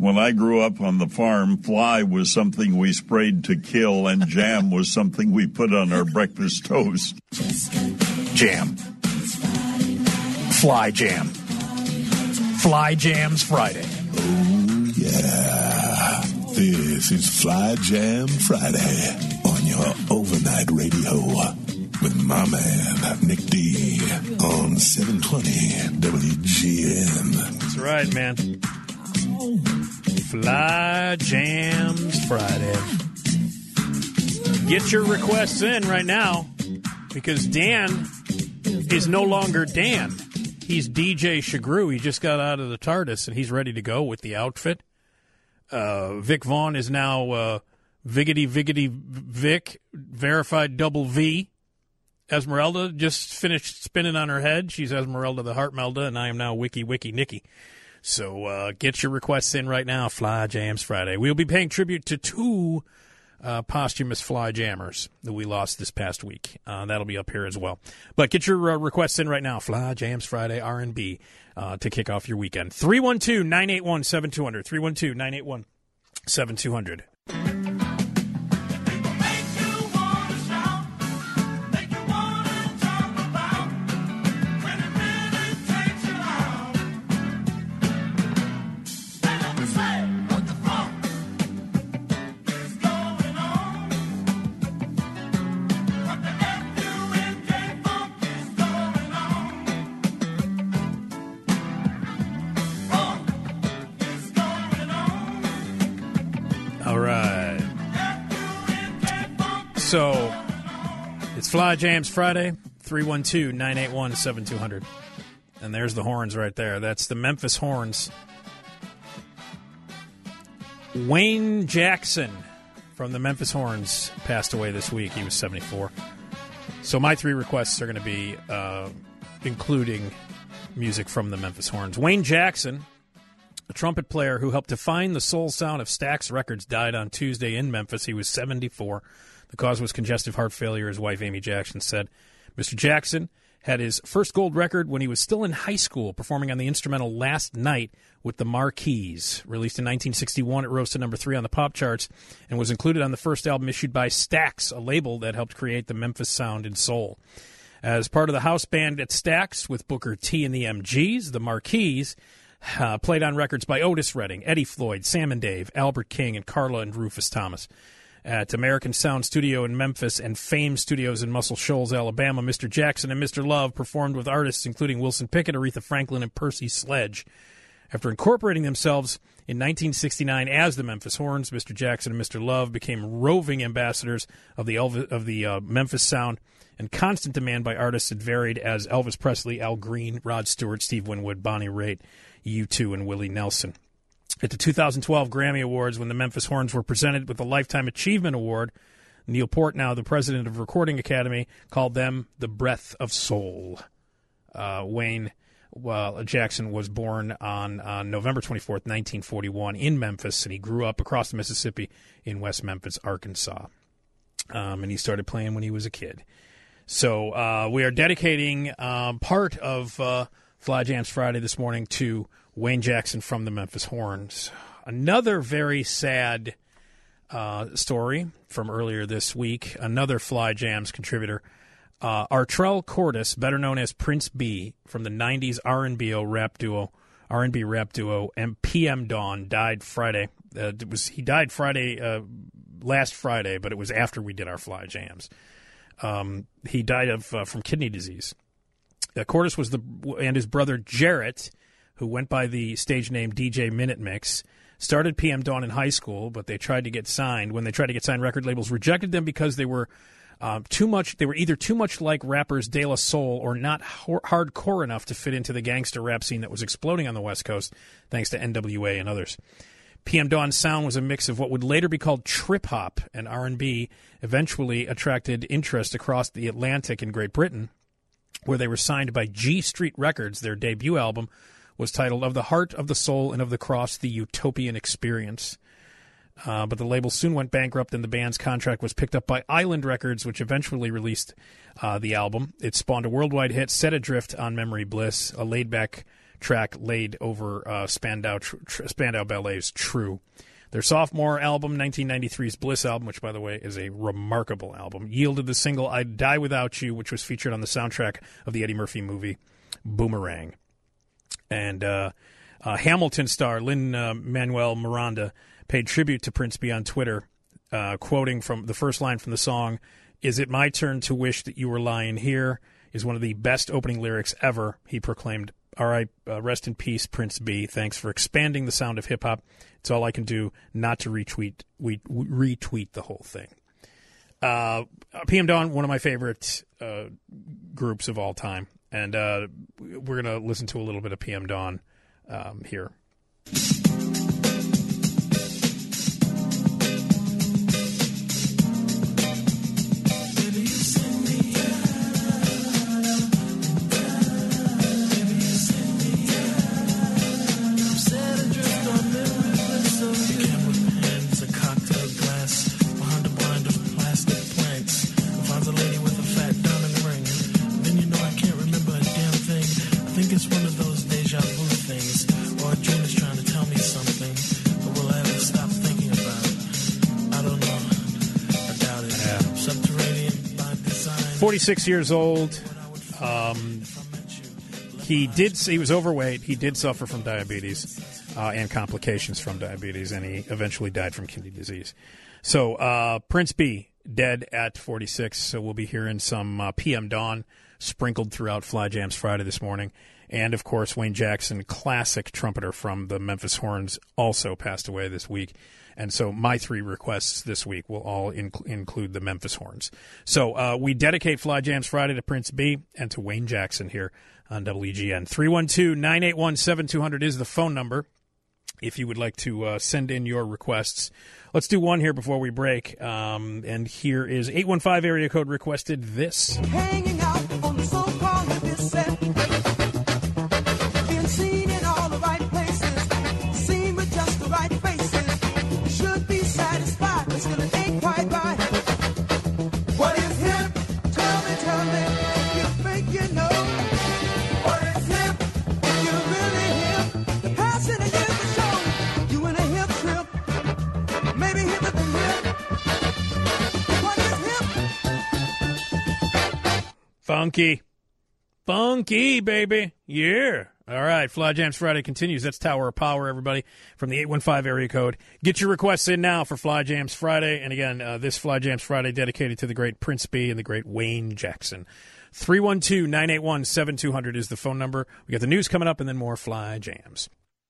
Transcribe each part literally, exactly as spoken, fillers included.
When I grew up on the farm, fly was something we sprayed to kill, and jam was something we put on our breakfast toast. Jam. Fly jam. Fly Jams Friday. Oh, yeah. This is Fly Jam Friday on your overnight radio with my man, Nick D, on seven twenty W G N. That's right, man. Fly Jams Friday. Get your requests in right now because Dan is no longer Dan. He's D J Shagru. He just got out of the TARDIS, and he's ready to go with the outfit. Uh, Vic Vaughn is now uh, Viggity Viggity Vic, verified double V. Esmeralda just finished spinning on her head. She's Esmeralda the Heartmelda, and I am now Wiki Wiki Nikki. So uh, get your requests in right now, Fly Jams Friday. We'll be paying tribute to two uh, posthumous Fly Jammers that we lost this past week. Uh, that'll be up here as well. But get your uh, requests in right now, Fly Jams Friday R and B, uh, to kick off your weekend. three one two, nine eight one, seven two zero zero, three one two, nine eight one, seven two zero zero. So, it's Fly Jams Friday, three one two, nine eight one, seven two zero zero. And there's the horns right there. That's the Memphis Horns. Wayne Jackson from the Memphis Horns passed away this week. He was seventy-four. So my three requests are going to be uh, including music from the Memphis Horns. Wayne Jackson, a trumpet player who helped define the soul sound of Stax Records, died on Tuesday in Memphis. He was seventy-four. The cause was congestive heart failure, his wife Amy Jackson said. Mister Jackson had his first gold record when he was still in high school, performing on the instrumental Last Night with the Marquis. Released in nineteen sixty-one, it rose to number three on the pop charts and was included on the first album issued by Stax, a label that helped create the Memphis sound and soul. As part of the house band at Stax with Booker T and the M Gs, the Marquis uh, played on records by Otis Redding, Eddie Floyd, Sam and Dave, Albert King, and Carla and Rufus Thomas. At American Sound Studio in Memphis and Fame Studios in Muscle Shoals, Alabama, Mister Jackson and Mister Love performed with artists including Wilson Pickett, Aretha Franklin, and Percy Sledge. After incorporating themselves in nineteen sixty-nine as the Memphis Horns, Mister Jackson and Mister Love became roving ambassadors of the Elvis, of the uh, Memphis sound and constant demand by artists that varied as Elvis Presley, Al Green, Rod Stewart, Steve Winwood, Bonnie Raitt, U two, and Willie Nelson. At the two thousand twelve Grammy Awards, when the Memphis Horns were presented with the Lifetime Achievement Award, Neil Portnow, the president of Recording Academy, called them the Breath of Soul. Uh, Wayne well, Jackson was born on, on November twenty-fourth, nineteen forty-one, in Memphis, and he grew up across the Mississippi in West Memphis, Arkansas. Um, and he started playing when he was a kid. So uh, we are dedicating um, part of uh, Fly Jams Friday this morning to Wayne Jackson from the Memphis Horns. Another very sad uh, story from earlier this week. Another Fly Jams contributor, uh, Artrell Cordes, better known as Prince B, from the nineties R and B rap duo, R and B rap duo, and P M Dawn, died Friday. Uh, it was he died Friday, uh, last Friday, but it was after we did our Fly Jams. Um, he died of uh, from kidney disease. Uh, Cordes was the and his brother Jarrett, who went by the stage name D J Minute Mix, started P M Dawn in high school, but they tried to get signed. When they tried to get signed, record labels rejected them because they were uh, too much. They were either too much like rappers De La Soul or not h- hardcore enough to fit into the gangster rap scene that was exploding on the West Coast, thanks to N W A and others. P M Dawn's sound was a mix of what would later be called trip hop and R and B, eventually attracted interest across the Atlantic in Great Britain, where they were signed by G Street Records. Their debut album was titled Of the Heart, of the Soul, and of the Cross, The Utopian Experience. Uh, but the label soon went bankrupt, and the band's contract was picked up by Island Records, which eventually released uh, the album. It spawned a worldwide hit, Set Adrift on Memory Bliss, a laid-back track laid over uh, Spandau, tr- Spandau Ballet's True. Their sophomore album, nineteen ninety-three's Bliss album, which, by the way, is a remarkable album, yielded the single I'd Die Without You, which was featured on the soundtrack of the Eddie Murphy movie Boomerang. And uh, uh, Hamilton star Lin-Manuel Miranda paid tribute to Prince B on Twitter, uh, quoting from the first line from the song, "Is it my turn to wish that you were lying here?" is one of the best opening lyrics ever. He proclaimed, "All right, uh, rest in peace, Prince B. Thanks for expanding the sound of hip-hop. It's all I can do not to retweet we, retweet the whole thing." Uh, P M Dawn, one of my favorite uh, groups of all time. And uh, we're going to listen to a little bit of P M Dawn um, here. It's one of those deja vu things, or a dream is trying to tell me something, but will I ever stop thinking about it? I don't know. I doubt it. Yeah. Subterranean by design. forty-six years old. Um, he did. He was overweight. He did suffer from diabetes uh, and complications from diabetes, and he eventually died from kidney disease. So uh, Prince B, dead at forty-six. So we'll be hearing some uh, P M Dawn sprinkled throughout Fly Jams Friday this morning. And, of course, Wayne Jackson, classic trumpeter from the Memphis Horns, also passed away this week. And so my three requests this week will all inc- include the Memphis Horns. So uh, we dedicate Fly Jams Friday to Prince B and to Wayne Jackson here on W G N. three one two, nine eight one, seven two zero zero is the phone number if you would like to uh, send in your requests. Let's do one here before we break. Um, and here is eight one five area code requested this. Hanging out on the so-called hippie set. Being seen in all the right places. Seen with just the right faces. Should be satisfied, but still it ain't quite right. What is hip? Tell me, tell me, if you think you know. What is hip? If you're really hip. The passing of years to show. You in a hip trip. Maybe hipper than hip. What is hip? Funky. Funky, baby. Yeah. All right. Fly Jams Friday continues. That's Tower of Power, everybody, from the eight one five area code. Get your requests in now for Fly Jams Friday. And again, uh, this Fly Jams Friday dedicated to the great Prince B and the great Wayne Jackson. three one two, nine eight one, seven two zero zero is the phone number. We got the news coming up and then more Fly Jams.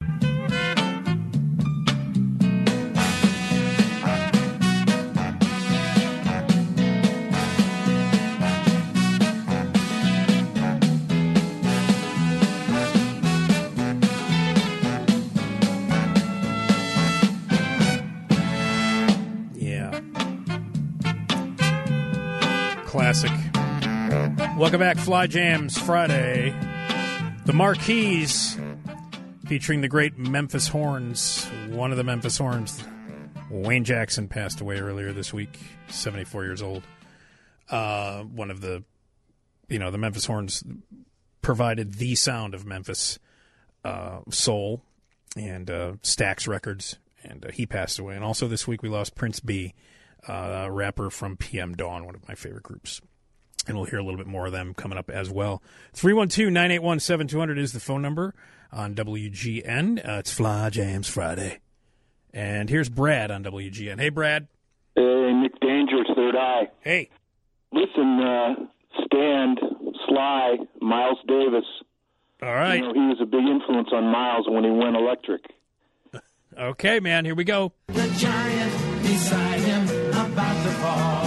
Classic. Welcome back, Fly Jams Friday. The Marquees, featuring the great Memphis Horns. One of the Memphis Horns, Wayne Jackson, passed away earlier this week, seventy-four years old. Uh, one of the, you know, the Memphis Horns provided the sound of Memphis uh, soul and uh, Stax Records, and uh, he passed away. And also this week we lost Prince B, Uh, a rapper from P M Dawn, one of my favorite groups. And we'll hear a little bit more of them coming up as well. three one two, nine eight one, seven two zero zero is the phone number on W G N. Uh, it's Fly Jams Friday. And here's Brad on W G N. Hey, Brad. Hey, Nick Danger, Third Eye. Hey. Listen, uh, Stand, Sly, Miles Davis. All right. You know, he was a big influence on Miles when he went electric. Okay, man, here we go. The giant beside him about to fall.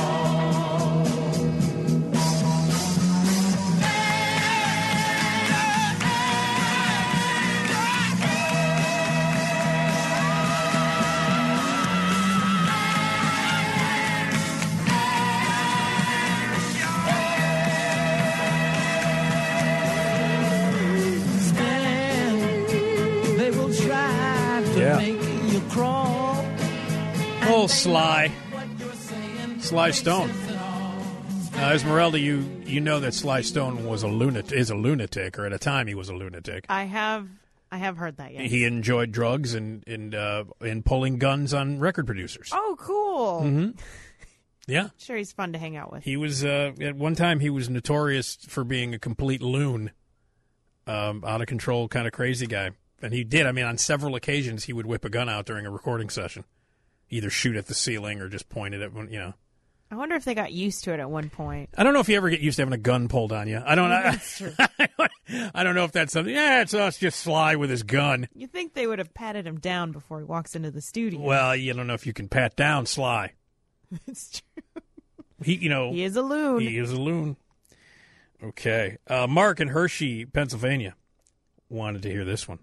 Stand, they will try to Yeah. make you crawl. Oh, Sly. Sly Stone. Uh, Esmeralda, you you know that Sly Stone was a lunatic, is a lunatic, or at a time he was a lunatic. I have I have heard that, yes. He enjoyed drugs and and uh, and pulling guns on record producers. Oh, cool. Mm-hmm. Yeah. Sure, he's fun to hang out with. He was, uh, at one time, he was notorious for being a complete loon, um, out of control, kind of crazy guy. And he did. I mean, on several occasions, he would whip a gun out during a recording session, either shoot at the ceiling or just point it at, you know. I wonder if they got used to it at one point. I don't know if you ever get used to having a gun pulled on you. I don't know. That's true. I don't know if that's something. Yeah, it's us just Sly with his gun. You think they would have patted him down before he walks into the studio. Well, you don't know if you can pat down Sly. It's true. He, you know, He is a loon. He is a loon. Okay. Uh, Mark in Hershey, Pennsylvania, wanted to hear this one.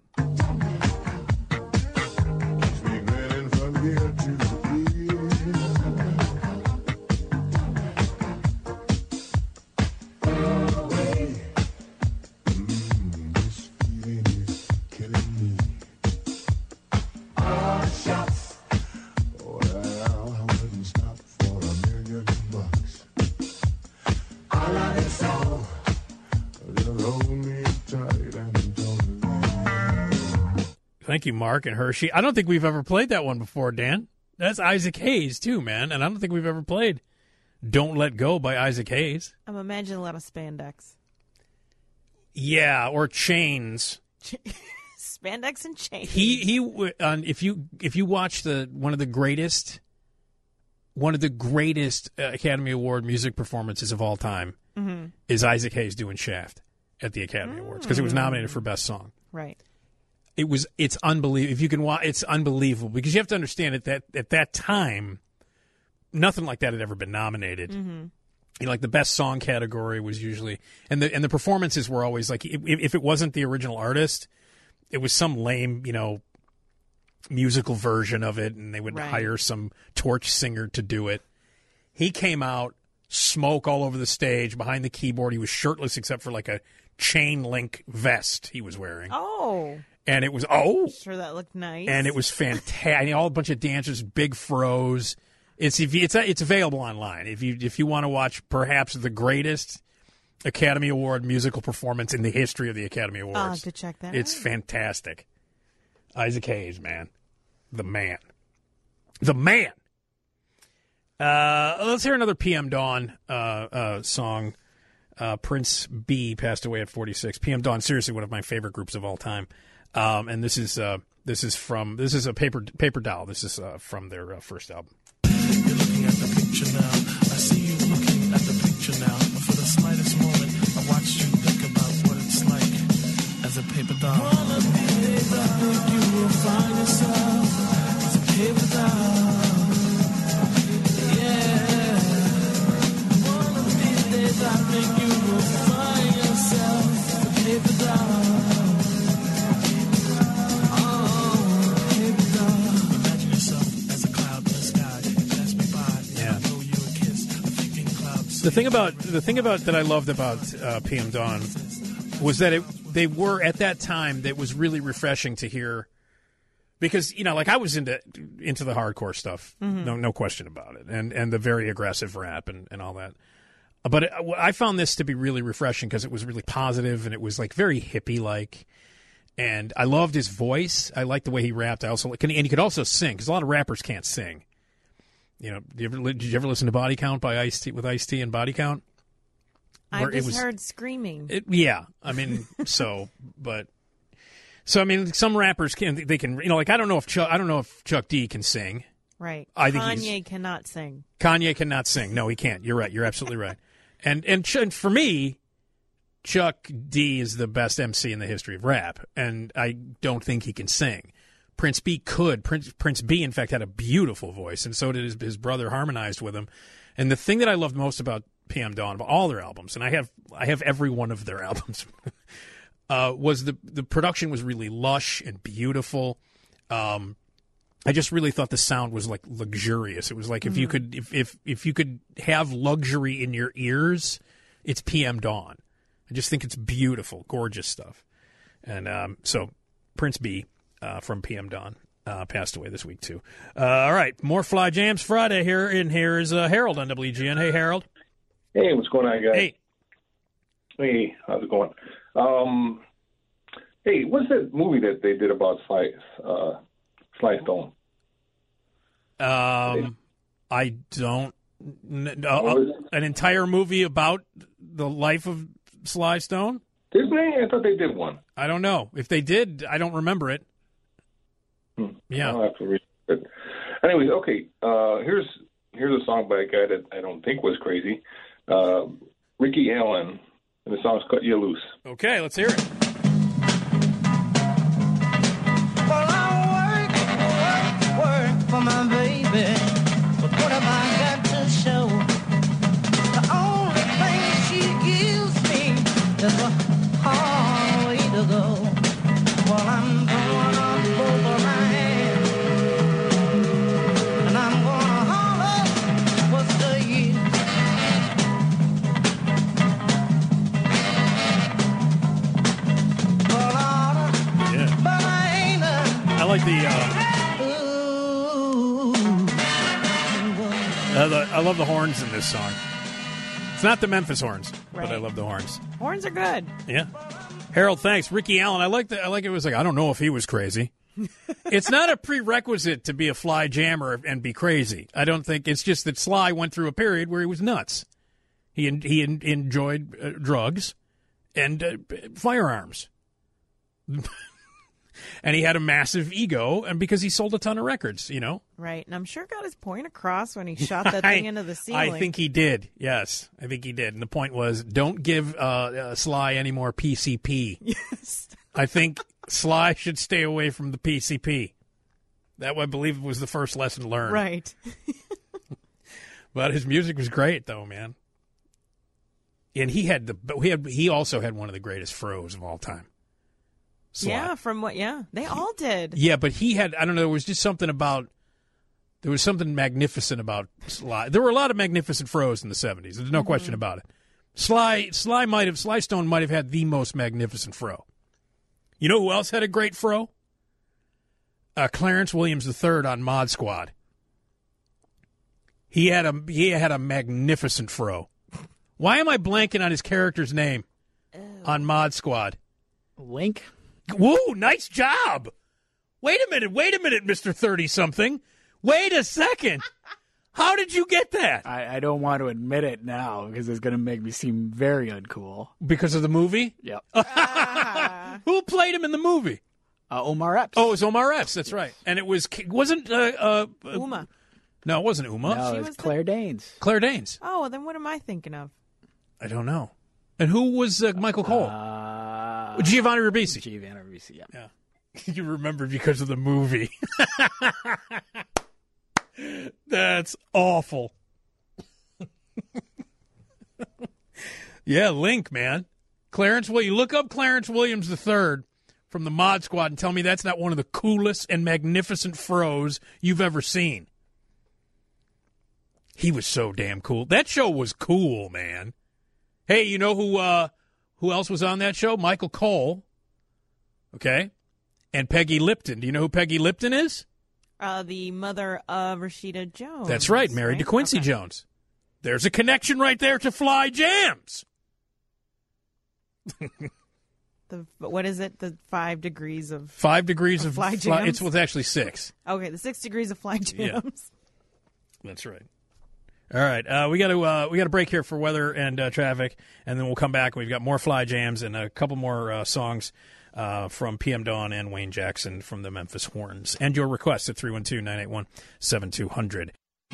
Thank you, Mark and Hershey. I don't think we've ever played that one before, Dan. That's Isaac Hayes, too, man. And I don't think we've ever played Don't Let Go by Isaac Hayes. I'm imagining a lot of spandex. Yeah, or chains. Spandex and chains. He he. Uh, if you if you watch the one of the greatest, one of the greatest uh, Academy Award music performances of all time mm-hmm. is Isaac Hayes doing Shaft at the Academy mm-hmm. Awards because it was nominated for Best Song. Right. It was. It's unbelievable. If you can watch, it's unbelievable because you have to understand it that at that time, nothing like that had ever been nominated. Mm-hmm. You know, like the best song category was usually, and the and the performances were always like, if, if it wasn't the original artist, it was some lame, you know, musical version of it, and they would right. hire some torch singer to do it. He came out, smoke all over the stage, behind the keyboard. He was shirtless except for like a chain link vest he was wearing. Oh. And it was, oh. Sure, that looked nice. And it was fantastic. All a bunch of dancers, big froze. It's it's it's available online. If you if you want to watch perhaps the greatest Academy Award musical performance in the history of the Academy Awards. I'll have to check that It's out. fantastic. Isaac Hayes, man. The man. The man. Uh, let's hear another P M Dawn uh, uh, song. Uh, Prince B passed away at forty-six. P M Dawn, seriously, one of my favorite groups of all time. Um, and this is uh, this is from this is a paper paper doll. This is uh, from their uh, first album. You're looking at the picture now. I see you looking at the picture now. But for the slightest moment, I watched you think about what it's like as a paper doll. One of these days, I think you will find yourself as a paper doll. Yeah. One of these days, I think you will find yourself as a paper doll. The thing about the thing about that I loved about uh, P M Dawn was that it they were at that time that was really refreshing to hear because you know like I was into into the hardcore stuff Mm-hmm. no no question about it and and the very aggressive rap and, and all that but it, I found this to be really refreshing because it was really positive and it was like very hippie like and I loved his voice. I liked the way he rapped. I also and he could also sing because a lot of rappers can't sing. You know, did you ever, did you ever listen to Body Count by Ice-T with Ice-T and Body Count? I Where just it was, heard screaming. It, yeah, I mean, so, but, so I mean, some rappers can they can you know like I don't know if Chuck I don't know if Chuck D can sing. Right. I think Kanye he's, cannot sing. Kanye cannot sing. No, he can't. You're right. You're absolutely right. And and Ch- for me, Chuck D is the best M C in the history of rap, and I don't think he can sing. Prince B could. Prince Prince B, in fact, had a beautiful voice, and so did his, his brother. Harmonized with him. And the thing that I loved most about P M Dawn, about all their albums, and I have I have every one of their albums, uh, was the the production was really lush and beautiful. Um, I just really thought the sound was like luxurious. It was like if mm-hmm. you could if, if if you could have luxury in your ears, it's P M Dawn. I just think it's beautiful, gorgeous stuff. And um, so Prince B. Uh, from P M Dawn. Uh, passed away this week, too. Uh, all right, more Fly Jams Friday here. In here is uh, Harold on W G N. Hey, Harold. Hey, what's going on, guys? Hey. Hey, how's it going? Um, hey, what's that movie that they did about Sly, uh, Sly Stone? Um, I don't. N- uh, an entire movie about the life of Sly Stone? Did they? I thought they did one. I don't know. If they did, I don't remember it. Hmm. Yeah. I'll have to read it. Anyways, okay. Uh, here's here's a song by a guy that I don't think was crazy. Uh, Ricky Allen, and the song's "Cut You Loose." Okay, let's hear it. Well, I work, work, work for my baby, but what have I got to show? The only thing she gives me is a hard way to go. Well, I'm going on over my head, and I'm gonna holler, what's the use? Well, I oughta, Yeah. but I ain't a I like the. Uh, uh, the I love the horns in this song. It's not the Memphis horns, but I Right. love the horns. Horns are good. Yeah. Harold, thanks. Ricky Allen, I like the, I like it was like, I don't know if he was crazy. It's not a prerequisite to be a fly jammer and be crazy. I don't think it's just that Sly went through a period where he was nuts. He en- he en- enjoyed uh, drugs and uh, firearms. And he had a massive ego, and because he sold a ton of records, you know. Right. And I'm sure got his point across when he shot that thing I- into the ceiling. I think he did. Yes, I think he did. And the point was, don't give uh, uh, Sly any more P C P. Yes. I think Sly should stay away from the P C P. That, I believe, was the first lesson learned. Right. But his music was great, though, man. And he had the. But he had. He also had one of the greatest froze of all time. Sly. Yeah, from what, yeah. They all did. Yeah, but he had. I don't know. There was just something about. There was something magnificent about Sly. There were a lot of magnificent froze in the seventies. There's no Mm-hmm. question about it. Sly. Sly might have. Sly Stone might have had the most magnificent fro. You know who else had a great fro? Uh, Clarence Williams the third on Mod Squad. He had a he had a magnificent fro. Why am I blanking on his character's name on Mod Squad? Link? Woo, nice job. Wait a minute, wait a minute, Mister thirty-something. Wait a second. How did you get that? I, I don't want to admit it now because it's going to make me seem very uncool. Because of the movie? Yep. Who played him in the movie? Uh, Omar Epps. Oh, it was Omar Epps, that's right. And it was, wasn't, uh, uh, Uma. no, it wasn't Uma. no, she it was was the- Claire Danes. Claire Danes. Oh, well, then what am I thinking of? I don't know. And who was uh, Michael Cole? Uh, Giovanni Ribisi. Giovanni Ribisi, yeah. Yeah. You remember because of the movie. That's awful. Yeah, Link, man. Clarence, well, you look up Clarence Williams the third from the Mod Squad and tell me that's not one of the coolest and magnificent froze you've ever seen. He was so damn cool. That show was cool, man. Hey, you know who uh, who else was on that show? Michael Cole. Okay. And Peggy Lipton. Do you know who Peggy Lipton is? Uh, the mother of Rashida Jones. That's right, married to Quincy Okay. Jones. There's a connection right there to Fly Jams. The, what is it? The five degrees of. Five degrees Of of, Fly fly. Jams? It's well, actually six. Okay, the six degrees of fly Yeah. jams. That's right. All right, uh, we got to uh, we got to break here for weather and uh, traffic, and then we'll come back. We've got more Fly Jams and a couple more uh, songs uh, from P M Dawn and Wayne Jackson from the Memphis Horns, and your requests at three one two, nine eight one, seven two zero zero.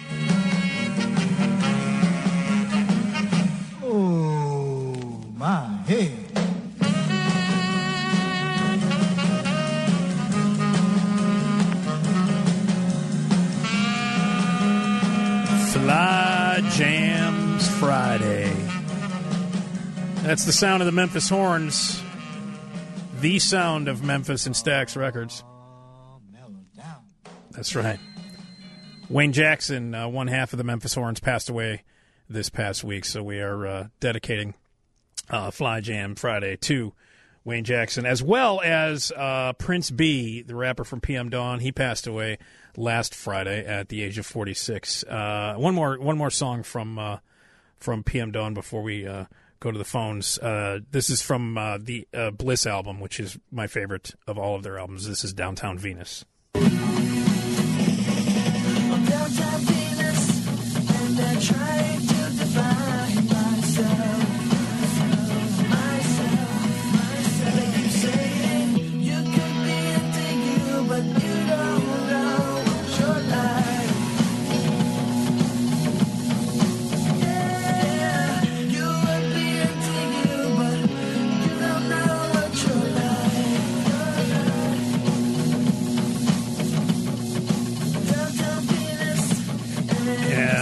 Oh, my head. Fly Jams Friday. That's the sound of the Memphis Horns. The sound of Memphis and Stax Records. That's right. Wayne Jackson, uh, one half of the Memphis Horns, passed away this past week, so we are uh, dedicating uh, Fly Jam Friday to Wayne Jackson, as well as uh, Prince B, the rapper from P M Dawn. He passed away last Friday at the age of forty-six. Uh, one more, one more song from uh, from P M Dawn before we uh, go to the phones. Uh, this is from uh, the uh, Bliss album, which is my favorite of all of their albums. This is Downtown Venus. Downtown Venus, and I'm trying to define myself. Myself, myself. They keep saying you could be into you, but you don't know what you're like. Yeah, you would be into you, but you don't know what you're like. Downtown Venus. Yeah.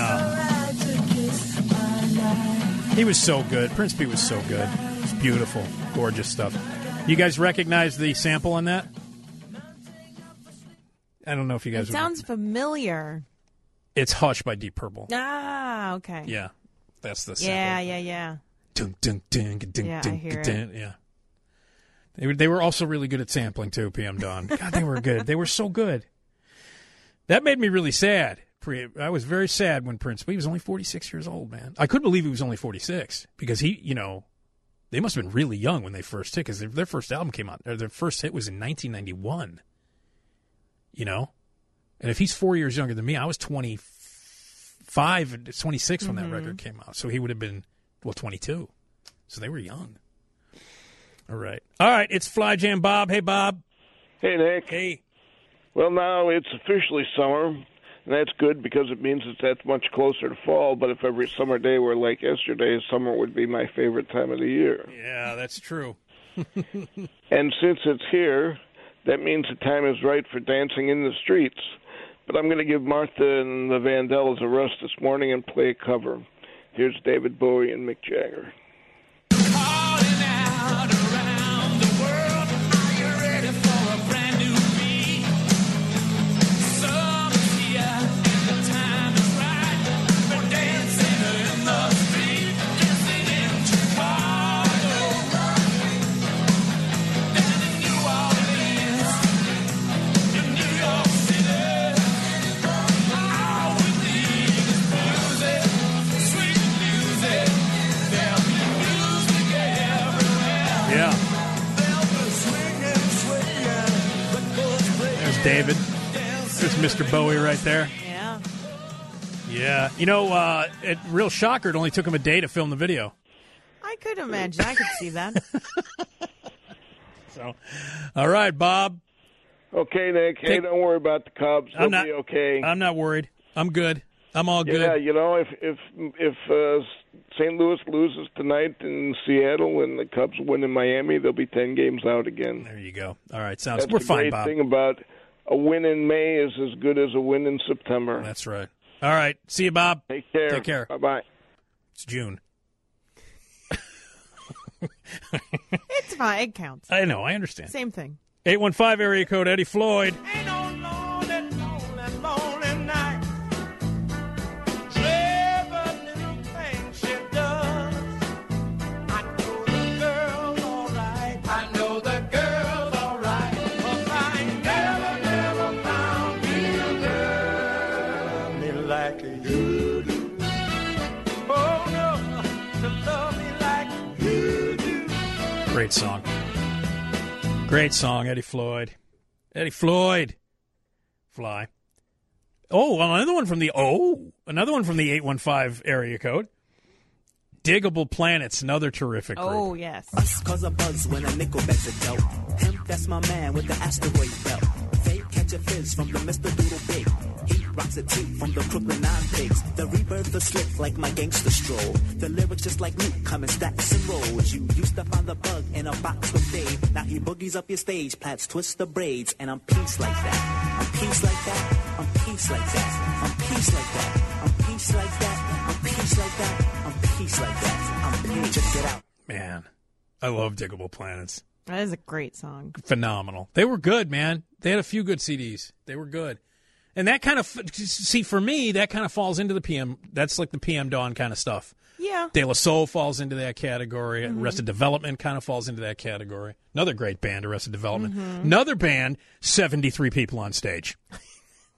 He was so good. Prince P was so good. It's beautiful, gorgeous stuff. You guys recognize the sample on that? I don't know if you guys It would- sounds familiar. It's Hush by Deep Purple. Ah, okay. Yeah, that's the sample. Yeah, yeah, yeah. Dun, dun, dun, dun, Yeah, I dun, hear dun, yeah. They were, they were also really good at sampling, too, P M Dawn. God, they were good. They were so good. That made me really sad. Pre- I was very sad when Prince, he was only forty-six years old, man. I couldn't believe he was only forty-six because he, you know, they must have been really young when they first hit because their, their first album came out, or their first hit was in nineteen ninety-one. You know? And if he's four years younger than me, I was twenty-five, and twenty-six when Mm-hmm. that record came out. So he would have been, well, twenty-two. So they were young. All right. All right, it's Fly Jam Bob. Hey, Bob. Hey, Nick. Hey. Well, now it's officially summer, and that's good because it means it's that much closer to fall. But if every summer day were like yesterday, summer would be my favorite time of the year. Yeah, that's true. And since it's here, that means the time is right for dancing in the streets. But I'm going to give Martha and the Vandellas a rest this morning and play a cover. Here's David Bowie and Mick Jagger. Yeah. There's David. There's Mister Bowie right there. Yeah. Yeah. You know, uh, it, real shocker, it only took him a day to film the video. I could imagine. I could see that. So, all right, Bob. Okay, Nick. Hey, Take- don't worry about the Cubs. They'll I'm not be okay. I'm not worried. I'm good. I'm all good. Yeah, you know, if if if uh, Saint Louis loses tonight in Seattle and the Cubs win in Miami, they'll be ten games out again. There you go. All right, sounds. That's We're the fine, great Bob. thing about a win in May is as good as a win in September. That's right. All right. See you, Bob. Take care. Take care. Bye bye. It's June. It's fine. It counts. I know. I understand. Same thing. eight one five area code Eddie Floyd. Ain't no lonely, lonely, lonely night. Clever little thing she does. I know the girl's all right. I know the girl's all right. 'Cause I ain't never, never found me a girl me like you do. Oh no, to love me like you do. Great song. Great song, Eddie Floyd. Eddie Floyd. Fly. Oh, well, another one from the oh, another one from the eight one five area code. Diggable Planets, another terrific group. Oh, yes. Us cause a buzz when a nickel bets a dope. Him, that's my man with the asteroid belt. Fake catch a fizz from the Mister Doodle Big. He rocks a tee from the Crooklyn Nine Pigs. The rebirth is slick like my gangster stroll. The lyrics just like Luke come in stacks and rolls. You used to find the bug in a box with Dave. Now he boogies up your stage, plats twist the braids, and I'm peace like that. I'm peace like that. I'm peace like that. I'm peace like that. I'm peace like that. I'm peace like that. I'm peace like that. I'm peace. Just get out. Man, I love Diggable Planets. That is a great song. Phenomenal. They were good, man. They had a few good C Ds. They were good. And that kind of, see, for me, that kind of falls into the P M, that's like the P M Dawn kind of stuff. Yeah. De La Soul falls into that category. Mm-hmm. Arrested Development kind of falls into that category. Another great band, Arrested Development. Mm-hmm. Another band, seventy-three people on stage.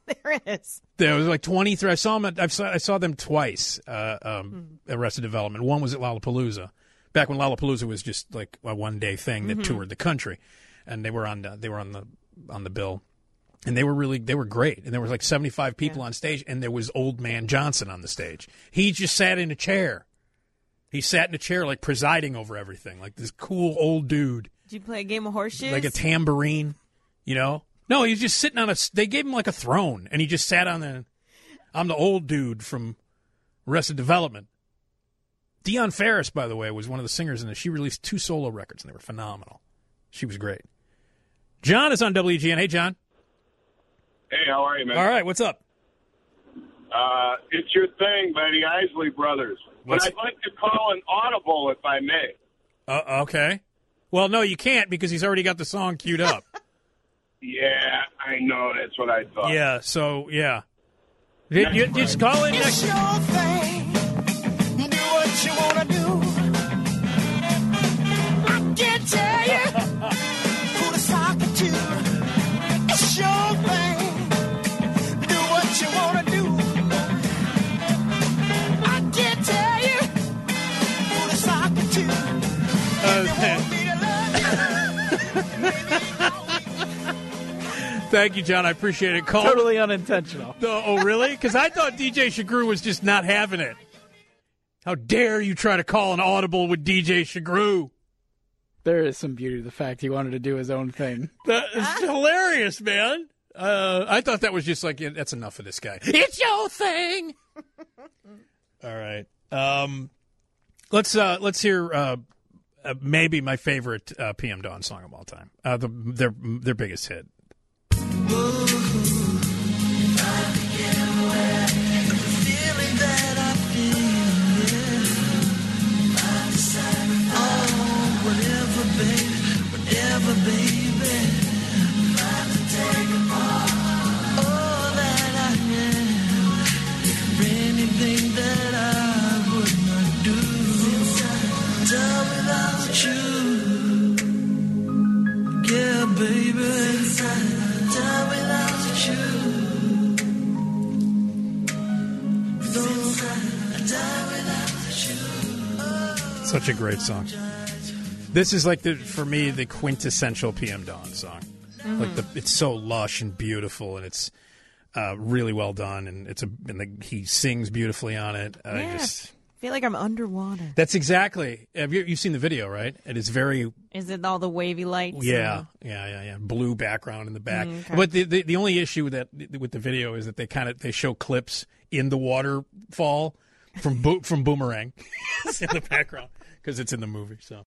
There it is. There was like twenty-three. I saw them. At, I saw. I saw them twice. Uh, um, mm. Arrested Development. One was at Lollapalooza, back when Lollapalooza was just like a one-day thing that mm-hmm. toured the country, and they were on. The, they were on the on the bill, and they were really they were great. And there was like seventy-five people yeah. on stage, and there was Old Man Johnson on the stage. He just sat in a chair. He sat in a chair, like presiding over everything, like this cool old dude. Did you play a game of horseshoes? Like a tambourine, you know. No, he was just sitting on a. They gave him like a throne, and he just sat on the. I'm the old dude from Arrested Development. Dionne Farris, by the way, was one of the singers in this. She released two solo records, and they were phenomenal. She was great. John is on W G N. Hey, John. Hey, how are you, man? All right, what's up? Uh, it's your thing by the Isley Brothers. What's... But I'd like to call an audible, if I may. Uh, okay. Well, no, you can't because he's already got the song queued up. Yeah, I know. That's what I thought. Yeah, so, yeah. You, you, just call in next. It's your thing. Do what you want to do. I can't tell you who to sock it to. It's your thing. Do what you want to do. I can't tell you who to sock it to. Uh, Thank you, John. I appreciate it. Call totally unintentional. No, oh, really? Because I thought D J Shagru was just not having it. How dare you try to call an audible with D J Shagru? There is some beauty to the fact he wanted to do his own thing. That is hilarious, man. Uh, I thought that was just like, yeah, that's enough of this guy. It's your thing. All right. Um, let's uh, let's hear uh, uh, maybe my favorite uh, P M Dawn song of all time. Uh, the, their their biggest hit. Yeah, baby. Such a great song. This is like the for me the quintessential P M Dawn song. Mm-hmm. Like the it's so lush and beautiful, and it's uh, really well done, and it's a and the, he sings beautifully on it. Uh, yeah. just, I feel like I'm underwater. That's exactly. Have you you've seen the video, right? It is very. Is it all the wavy lights? Yeah, yeah, yeah, yeah. Blue background in the back. Mm, okay. But the, the the only issue with that with the video is that they kind of they show clips in the waterfall from Bo- from Boomerang in the background because it's in the movie. So